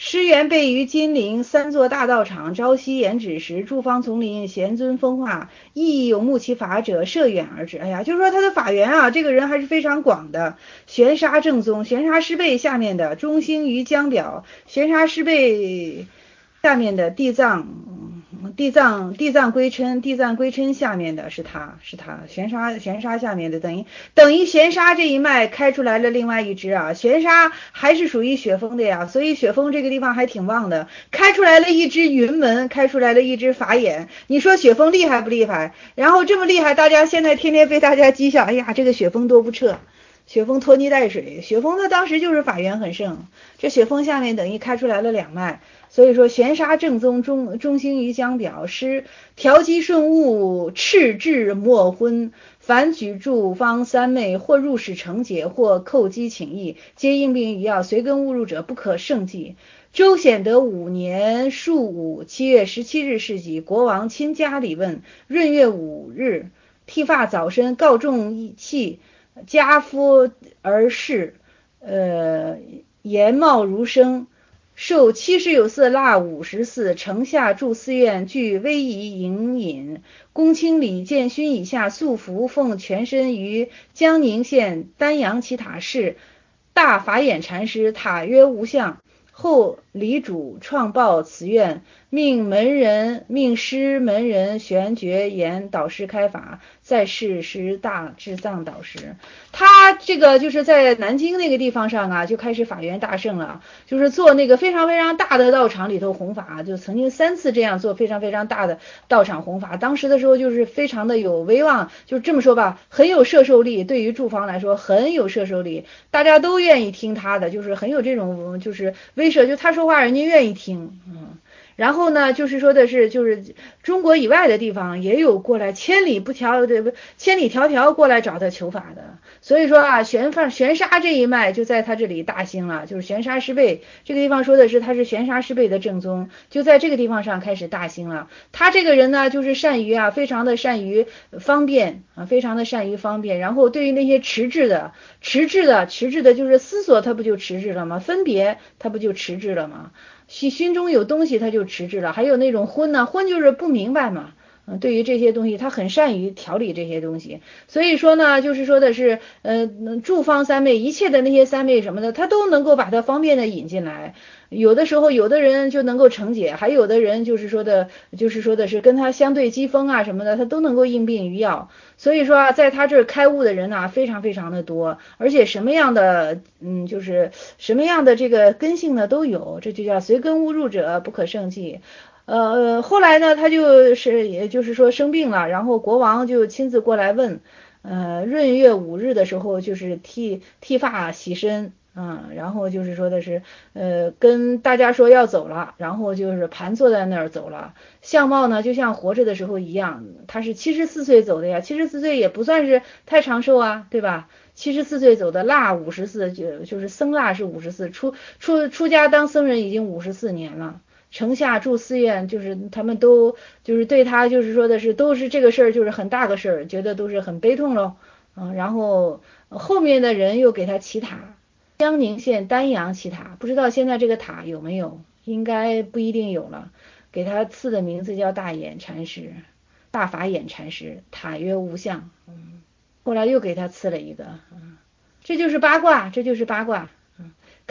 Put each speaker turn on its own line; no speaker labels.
师元备于金陵，三座大道场，朝夕言止时，诸方丛林，贤尊风化，亦有慕其法者，涉远而至。哎呀，就是说他的法源啊，这个人还是非常广的。玄沙正宗，玄沙师辈下面的中兴于江表，玄沙师辈下面的地藏归琛下面的是他玄沙下面的等于玄沙这一脉开出来了另外一支啊，玄沙还是属于雪峰的呀，所以雪峰这个地方还挺旺的，开出来了一支云门，开出来了一支法眼，你说雪峰厉害不厉害？然后这么厉害，大家现在天天被大家讥笑，哎呀，这个雪峰多不彻。雪峰拖泥带水，雪峰它当时就是法源很盛，这雪峰下面等于开出来了两脉，所以说玄沙正宗中兴于江表，师调机顺物，赤质莫昏。凡举诸方三昧，或入室成解，或叩击请益，皆应病于药，随根误入者不可胜计。周显德5年戊午7月17日事己，国王亲家里问，闰月5日，剃发早申，告众器，家夫而逝，颜貌如生。受70有4腊54，城下住寺院，具威仪迎饮。公卿李建勋以下素服奉全身于江宁县丹阳祈塔寺，大法眼禅师，塔曰无相。后李主创报此院，命师门人玄觉言导师开法，在世时大智藏导师。他这个就是在南京那个地方上啊，就开始法源大盛了，就是做那个非常非常大的道场里头弘法，就曾经3次这样做非常非常大的道场弘法。当时的时候就是非常的有威望，就这么说吧，很有摄受力，对于住房来说很有摄受力，大家都愿意听他的，就是很有这种就是威慑，就他说话人家愿意听，然后呢，就是说的是，就是中国以外的地方也有过来千里迢迢过来找他求法的，所以说啊，玄沙这一脉就在他这里大兴了，就是玄沙师辈这个地方说的是他是玄沙师辈的正宗，就在这个地方上开始大兴了。他这个人呢，就是非常的善于方便啊，非常的善于方便。然后对于那些迟滞的，就是思索，他不就迟滞了吗？分别，他不就迟滞了吗？心中有东西他就迟滞了，还有那种昏呢，昏就是不明白嘛。对于这些东西，他很善于调理这些东西，所以说呢，就是说的是，诸方三昧，一切的那些三昧什么的，他都能够把它方便的引进来。有的时候，有的人就能够成解，还有的人就是说的是跟他相对机锋啊什么的，他都能够应病于药。所以说啊，在他这儿开悟的人呢，非常非常的多，而且什么样的，就是什么样的这个根性呢都有，这就叫随根误入者不可胜计。后来呢，他就是也就是说生病了，然后国王就亲自过来问，闰月5日的时候，就是剃发洗身。然后就是说的是，跟大家说要走了，然后就是盘坐在那儿走了，相貌呢就像活着的时候一样，他是74岁走的呀，74岁也不算是太长寿啊，对吧？74岁走的，腊54，就是僧腊是54，出家当僧人已经54年了。城下住寺院，就是他们都就是对他就是说的是都是这个事儿，就是很大个事儿，觉得都是很悲痛喽。然后后面的人又给他起塔，江宁县丹阳起塔，不知道现在这个塔有没有，应该不一定有了。给他赐的名字叫大眼禅师，大法眼禅师，塔曰无相。后来又给他赐了一个，这就是八卦，这就是八卦。